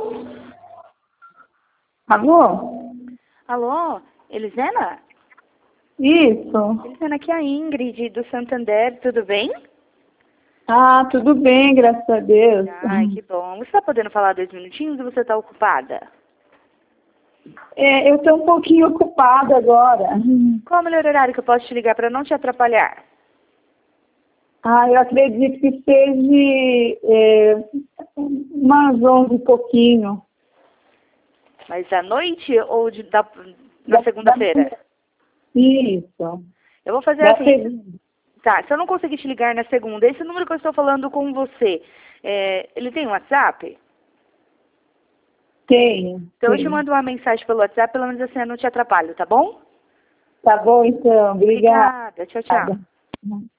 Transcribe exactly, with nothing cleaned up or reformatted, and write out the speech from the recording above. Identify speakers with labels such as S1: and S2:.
S1: Alô?
S2: Alô, Elisena?
S1: Isso.
S2: Elisena, aqui é a Ingrid do Santander, tudo bem?
S1: Ah, tudo bem, graças a Deus.
S2: Ai, que bom. Você está podendo falar dois minutinhos ou você está ocupada?
S1: É, eu estou um pouquinho ocupada agora.
S2: Qual o melhor horário que eu posso te ligar para não te atrapalhar?
S1: Ah, eu acredito que seja é, umas onze e pouquinho.
S2: Mas à noite ou de, da, na
S1: Da-
S2: segunda-feira?
S1: da- Isso.
S2: Eu vou fazer
S1: Da
S2: assim.
S1: segunda.
S2: Tá, se eu não conseguir te ligar na segunda, esse número que eu estou falando com você, é, ele tem WhatsApp?
S1: Tenho.
S2: Então eu te
S1: Tenho.
S2: mando uma mensagem pelo WhatsApp, pelo menos assim eu não te atrapalho, tá bom?
S1: Tá bom, então. Obrigada.
S2: Obrigada. Tchau, tchau.